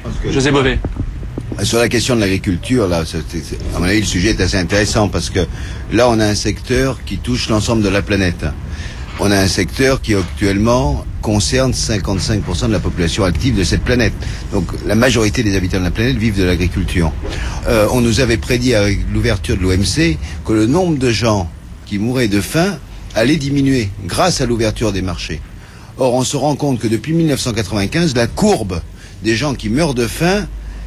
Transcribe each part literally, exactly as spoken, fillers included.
Que, José Bové. Sur la question de l'agriculture, là, c'est, c'est, à mon avis, le sujet est assez intéressant parce que là, on a un secteur qui touche l'ensemble de la planète. On a un secteur qui actuellement concerne cinquante-cinq pour cent de la population active de cette planète. Donc la majorité des habitants de la planète vivent de l'agriculture. Euh, on nous avait prédit avec l'ouverture de l'O M C que le nombre de gens qui mouraient de faim allait diminuer grâce à l'ouverture des marchés. Or, on se rend compte que depuis mille neuf cent quatre-vingt-quinze, la courbe des gens qui meurent de faim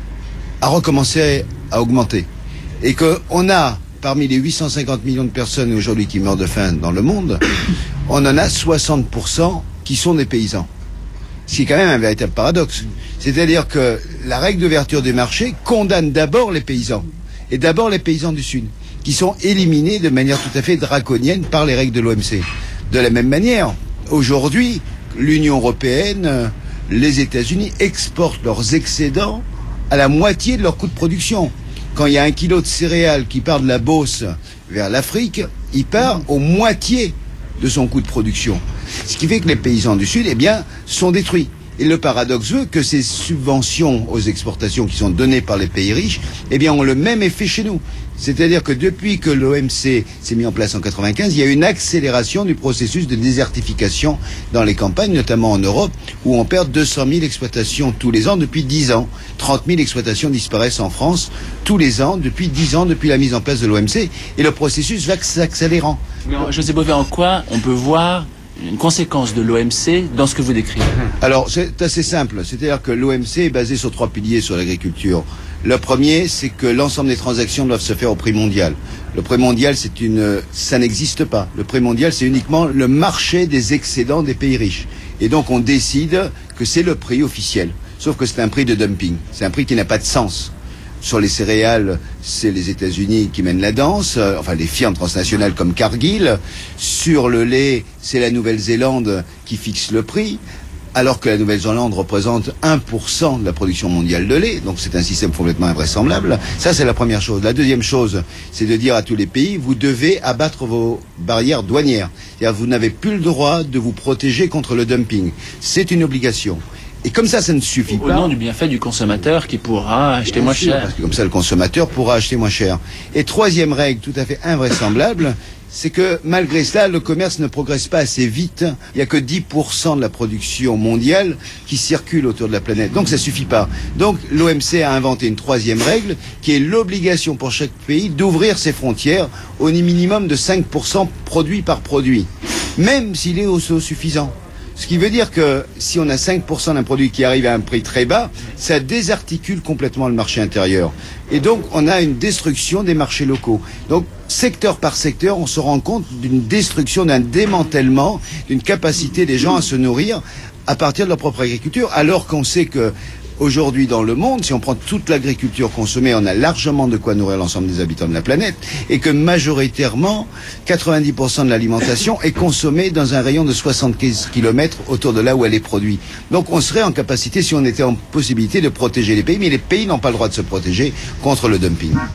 a recommencé à augmenter. Et qu'on a, parmi les huit cent cinquante millions de personnes aujourd'hui qui meurent de faim dans le monde, on en a soixante pour cent qui sont des paysans. Ce qui est quand même un véritable paradoxe. C'est-à-dire que la règle d'ouverture des marchés condamne d'abord les paysans. Et d'abord les paysans du Sud, qui sont éliminés de manière tout à fait draconienne par les règles de l'O M C. De la même manière, aujourd'hui, l'Union européenne, les États-Unis exportent leurs excédents à la moitié de leur coût de production. Quand il y a un kilo de céréales qui part de la Beauce vers l'Afrique, il part aux moitié de son coût de production. Ce qui fait que les paysans du Sud, eh bien, sont détruits. Et le paradoxe veut que ces subventions aux exportations qui sont données par les pays riches, eh bien, ont le même effet chez nous. C'est-à-dire que depuis que l'O M C s'est mis en place en quatre-vingt-quinze, il y a une accélération du processus de désertification dans les campagnes, notamment en Europe, où on perd deux cent mille exploitations tous les ans depuis dix ans. trente mille exploitations disparaissent en France tous les ans, depuis dix ans, depuis la mise en place de l'O M C, et le processus va s'accélérant. Mais José Bové, en quoi on peut voir une conséquence de l'O M C dans ce que vous décrivez? Alors, c'est assez simple. C'est-à-dire que l'O M C est basé sur trois piliers sur l'agriculture. Le premier, c'est que l'ensemble des transactions doivent se faire au prix mondial. Le prix mondial, c'est une, ça n'existe pas. Le prix mondial, c'est uniquement le marché des excédents des pays riches. Et donc, on décide que c'est le prix officiel. Sauf que c'est un prix de dumping. C'est un prix qui n'a pas de sens. Sur les céréales, c'est les États-Unis qui mènent la danse, euh, enfin les firmes transnationales comme Cargill. Sur le lait, c'est la Nouvelle-Zélande qui fixe le prix, alors que la Nouvelle-Zélande représente un pour cent de la production mondiale de lait. Donc c'est un système complètement invraisemblable. Ça, c'est la première chose. La deuxième chose, c'est de dire à tous les pays, vous devez abattre vos barrières douanières. C'est-à-dire, vous n'avez plus le droit de vous protéger contre le dumping. C'est une obligation. Et comme ça, ça ne suffit pas. Au nom du bienfait du consommateur qui pourra acheter moins cher. Parce que comme ça, le consommateur pourra acheter moins cher. Et troisième règle tout à fait invraisemblable, c'est que malgré cela, le commerce ne progresse pas assez vite. Il n'y a que dix pour cent de la production mondiale qui circule autour de la planète. Donc ça suffit pas. Donc l'O M C a inventé une troisième règle qui est l'obligation pour chaque pays d'ouvrir ses frontières au minimum de cinq pour cent produit par produit, même s'il est autosuffisant. Ce qui veut dire que si on a cinq pour cent d'un produit qui arrive à un prix très bas, ça désarticule complètement le marché intérieur. Et donc, on a une destruction des marchés locaux. Donc, secteur par secteur, on se rend compte d'une destruction, d'un démantèlement, d'une capacité des gens à se nourrir à partir de leur propre agriculture, alors qu'on sait que aujourd'hui dans le monde, si on prend toute l'agriculture consommée, on a largement de quoi nourrir l'ensemble des habitants de la planète, et que majoritairement, quatre-vingt-dix pour cent de l'alimentation est consommée dans un rayon de soixante-quinze kilomètres autour de là où elle est produite. Donc on serait en capacité, si on était en possibilité, de protéger les pays, mais les pays n'ont pas le droit de se protéger contre le dumping.